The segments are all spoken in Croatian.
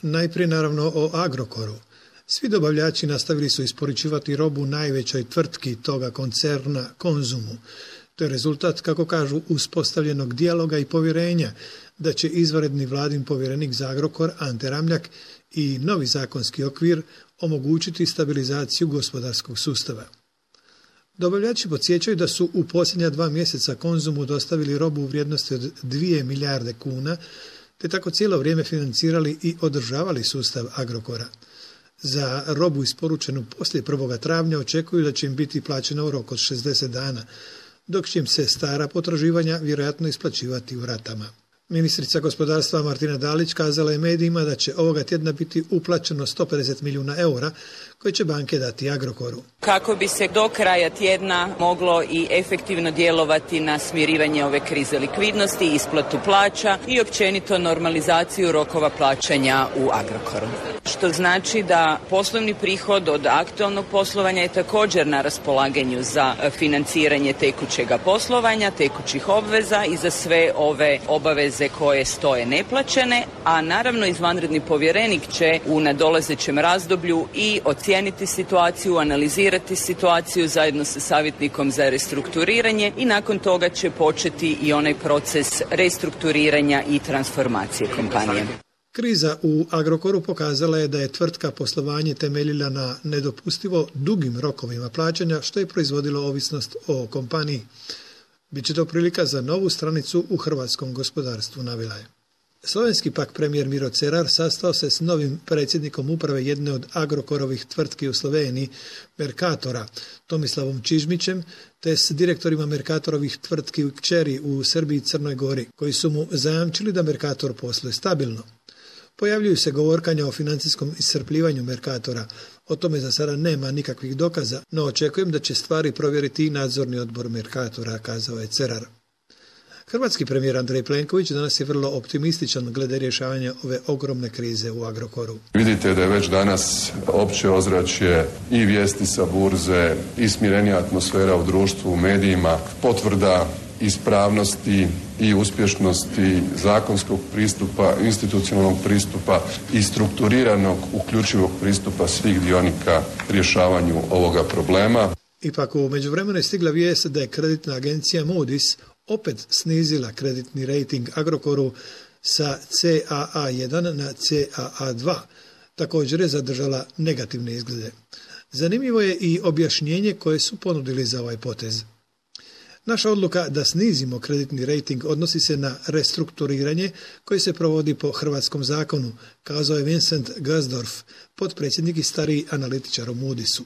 Najprije naravno o Agrokoru. Svi dobavljači nastavili su isporučivati robu najvećoj tvrtki toga koncerna Konzumu. To je rezultat, kako kažu, uspostavljenog dijaloga i povjerenja da će izvanredni vladin povjerenik za Agrokor Ante Ramljak i novi zakonski okvir omogućiti stabilizaciju gospodarskog sustava. Dobavljači podsjećaju da su u posljednja 2 mjeseca Konzumu dostavili robu u vrijednosti od 2 milijarde kuna, te tako cijelo vrijeme financirali i održavali sustav Agrokora. Za robu isporučenu poslije 1. travnja očekuju da će im biti plaćena u roku od 60 dana, dok će im se stara potraživanja vjerojatno isplaćivati u ratama. Ministrica gospodarstva Martina Dalić kazala je medijima da će ovoga tjedna biti uplaćeno 150 milijuna eura koje će banke dati Agrokoru. Kako bi se do kraja tjedna moglo i efektivno djelovati na smirivanje ove krize likvidnosti, isplatu plaća i općenito normalizaciju rokova plaćanja u Agrokoru. Što znači da poslovni prihod od aktualnog poslovanja je također na raspolaganju za financiranje tekućega poslovanja, tekućih obveza i za sve ove obaveze koje stoje neplaćene, a naravno izvanredni povjerenik će u nadolazećem razdoblju i ocijeniti situaciju, analizirati situaciju zajedno sa savjetnikom za restrukturiranje i nakon toga će početi i onaj proces restrukturiranja i transformacije kompanije. Kriza u Agrokoru pokazala je da je tvrtka poslovanje temeljila na nedopustivo dugim rokovima plaćanja, što je proizvodilo ovisnost o kompaniji. Biće to prilika za novu stranicu u hrvatskom gospodarstvu, navela je. Slovenski pak premijer Miro Cerar sastao se s novim predsjednikom uprave jedne od Agrokorovih tvrtki u Sloveniji, Mercatora, Tomislavom Čižmićem, te s direktorima Mercatorovih tvrtki u kćeri u Srbiji i Crnoj Gori, koji su mu zajamčili da Mercator posluje stabilno. Pojavljuju se govorkanja o financijskom iscrpljivanju Mercatora. O tome za sada nema nikakvih dokaza, no očekujem da će stvari provjeriti i nadzorni odbor Mercatora, kazao je Cerar. Hrvatski premijer Andrej Plenković danas je vrlo optimističan glede rješavanja ove ogromne krize u Agrokoru. Vidite da je već danas opće ozračje i vijesti sa burze i smirenija atmosfera u društvu, u medijima, potvrda ispravnosti i uspješnosti zakonskog pristupa, institucionalnog pristupa i strukturiranog, uključivog pristupa svih dionika rješavanju ovoga problema. Ipak u međuvremenu je stigla vijest da je kreditna agencija Moody's opet snizila kreditni rejting Agrokoru sa CAA1 na CAA2. Također je zadržala negativne izglede. Zanimljivo je i objašnjenje koje su ponudili za ovaj potez. Naša odluka da snizimo kreditni rejting odnosi se na restrukturiranje koje se provodi po hrvatskom zakonu, kazao je Vincent Gazdorf, potpredsjednik i stariji analitičar u Moody'su.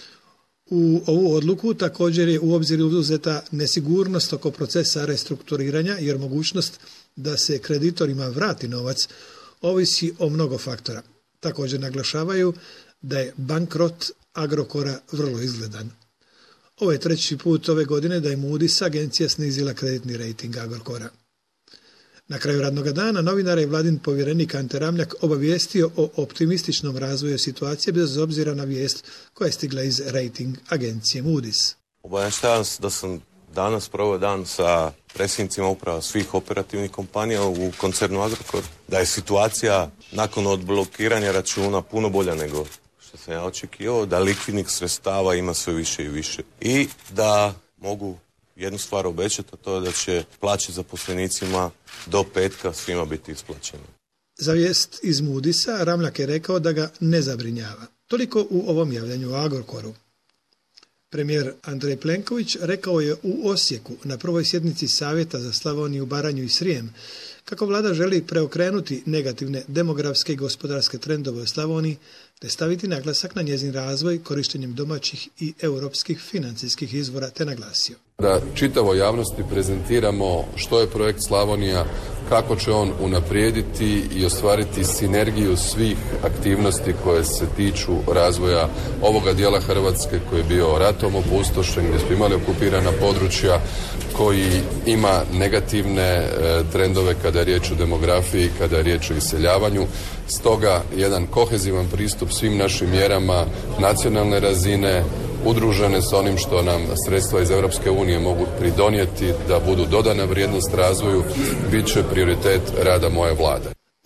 U ovu odluku također je u obzir uzeta nesigurnost oko procesa restrukturiranja, jer mogućnost da se kreditorima vrati novac ovisi o mnogo faktora. Također naglašavaju da je bankrot Agrokora vrlo izgledan. Ovo je 3. put ove godine da je Moody's agencija snizila kreditni rejting Agrokora. Na kraju radnog dana novinar je vladin povjerenik Ante Ramljak obavijestio o optimističnom razvoju situacije bez obzira na vijest koja je stigla iz rejting agencije Moody's. Obavještavam da sam danas proveo dan sa predsjednicima uprava svih operativnih kompanija u koncernu Agrokor, da je situacija nakon odblokiranja računa puno bolja nego što sam ja očekivao, da likvidnih sredstava ima sve više i više i da mogu jednu stvar obećati, a to je da će plaće zaposlenicima do petka svima biti isplaćene. Za vijest iz Moody'sa Ramljak je rekao da ga ne zabrinjava. Toliko u ovom javljanju o Agrokoru. Premijer Andrej Plenković rekao je u Osijeku na prvoj sjednici Savjeta za Slavoniju, Baranju i Srijem kako vlada želi preokrenuti negativne demografske i gospodarske trendove u Slavoniji te staviti naglasak na njezin razvoj korištenjem domaćih i europskih financijskih izvora, te naglasio. Da čitavoj javnosti prezentiramo što je projekt Slavonija, kako će on unaprijediti i ostvariti sinergiju svih aktivnosti koje se tiču razvoja ovoga dijela Hrvatske koji je bio ratom opustošen, gdje smo imali okupirana područja, koji ima negativne trendove kada je riječ o demografiji, kada je riječ o iseljavanju. Stoga jedan kohezivan pristup svim našim mjerama nacionalne razine, udružene s onim što nam sredstva iz Europske unije mogu pridonijeti da budu dodana vrijednost razvoju, bit će prioritet rada moje vlade.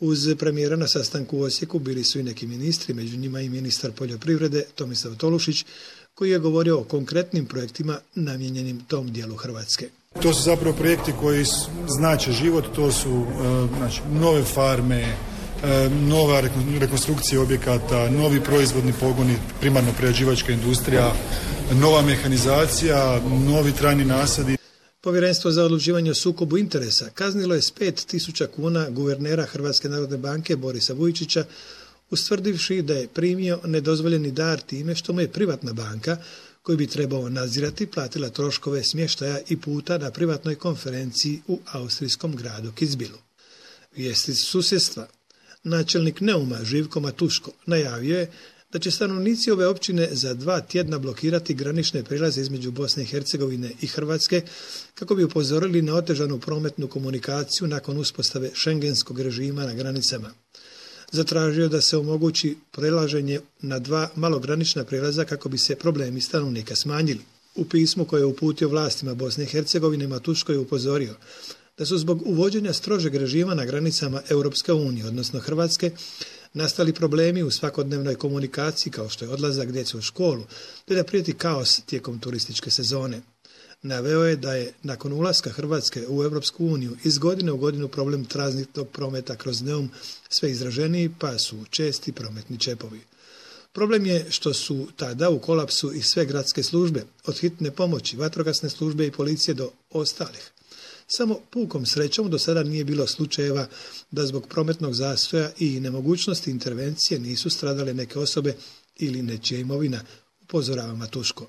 Uz premijera na sastanku u Osijeku bili su i neki ministri, među njima i ministar poljoprivrede Tomislav Tolušić, koji je govorio o konkretnim projektima namijenjenim tom dijelu Hrvatske. To su zapravo projekti koji znače život, to su nove farme, nova rekonstrukcija objekata, novi proizvodni pogoni, primarno prerađivačka industrija, nova mehanizacija, novi trajni nasadi. Povjerenstvo za odlučivanje o sukobu interesa kaznilo je s 5.000 kuna guvernera Hrvatske narodne banke Borisa Vujčića, ustvrdivši da je primio nedozvoljeni dar time što mu je privatna banka, koju bi trebao nadzirati, platila troškove smještaja i puta na privatnoj konferenciji u austrijskom gradu Kitzbühelu. Vijesti susjedstva. Načelnik Neuma Živko Matuško najavio je da će stanovnici ove općine za 2 tjedna blokirati granične prijelaze između Bosne i Hercegovine i Hrvatske kako bi upozorili na otežanu prometnu komunikaciju nakon uspostave šengenskog režima na granicama. Zatražio da se omogući prelaženje na 2 malogranična prijelaza kako bi se problemi stanovnika smanjili. U pismu koje je uputio vlastima Bosne i Hercegovine Matuško je upozorio da su zbog uvođenja strožeg režima na granicama Europske unije, odnosno Hrvatske, nastali problemi u svakodnevnoj komunikaciji kao što je odlazak djece u školu, te da prijeti kaos tijekom turističke sezone. Naveo je da je nakon ulaska Hrvatske u Europsku uniju iz godine u godinu problem tranzitnog prometa kroz Neum sve izraženiji, pa su česti prometni čepovi. Problem je što su tada u kolapsu i sve gradske službe, od hitne pomoći, vatrogasne službe i policije do ostalih. Samo pukom srećom do sada nije bilo slučajeva da zbog prometnog zastoja i nemogućnosti intervencije nisu stradale neke osobe ili nečija imovina, upozorava Matuško.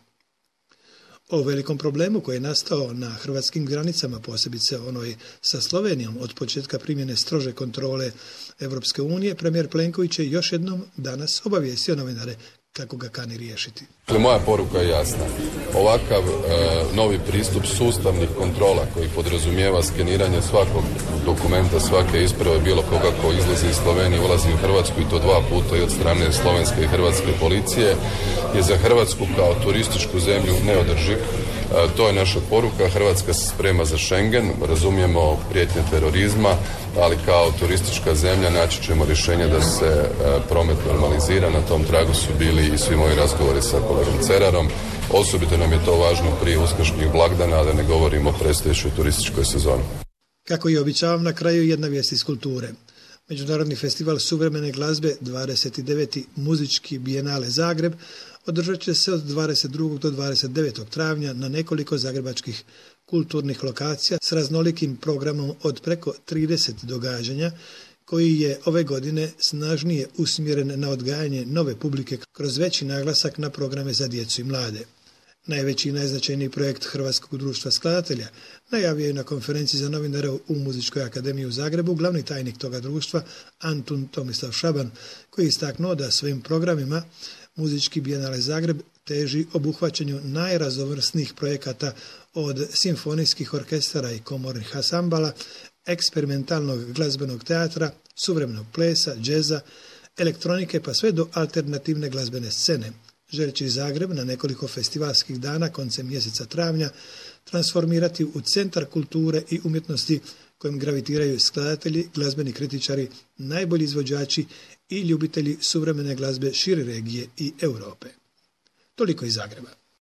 O velikom problemu koji je nastao na hrvatskim granicama, posebice onoj sa Slovenijom od početka primjene strože kontrole Europske unije, premijer Plenković je još jednom danas obavijestio novinare kako ga kani riješiti. Moja poruka je jasna. Ovakav novi pristup sustavnih kontrola koji podrazumijeva skeniranje svakog dokumenta, svake isprave bilo koga ko izlazi iz Slovenije, ulazi u Hrvatsku i to 2 puta i od strane slovenske i hrvatske policije je za Hrvatsku kao turističku zemlju neodrživ. To je naša poruka. Hrvatska se sprema za Schengen, razumijemo prijetnje terorizma, ali kao turistička zemlja naći ćemo rješenje da se promet normalizira. Na tom tragu su bili i svi moji razgovori sa kolegom Cerarom. Osobito nam je to važno prije uskršnjih blagdana, a da ne govorimo o predstojećoj turističkoj sezoni. Kako i običavam, na kraju jedna vijest iz kulture. Međunarodni festival suvremene glazbe 29. muzički bijenale Zagreb održat će se od 22. do 29. travnja na nekoliko zagrebačkih kulturnih lokacija s raznolikim programom od preko 30 događanja, koji je ove godine snažnije usmjeren na odgajanje nove publike kroz veći naglasak na programe za djecu i mlade. Najveći i najznačajniji projekt Hrvatskog društva skladatelja najavio je na konferenciji za novinare u Muzičkoj akademiji u Zagrebu glavni tajnik toga društva Antun Tomislav Šaban, koji je istaknuo da svojim programima Muzički bijenale Zagreb teži obuhvaćanju najraznovrsnijih projekata od simfonijskih orkestara i komornih ansambala, eksperimentalnog glazbenog teatra, suvremenog plesa, džeza, elektronike pa sve do alternativne glazbene scene, želeći Zagreb na nekoliko festivalskih dana koncem mjeseca travnja transformirati u centar kulture i umjetnosti kojim gravitiraju skladatelji, glazbeni kritičari, najbolji izvođači i ljubitelji suvremene glazbe šire regije i Europe. Toliko iz Zagreba.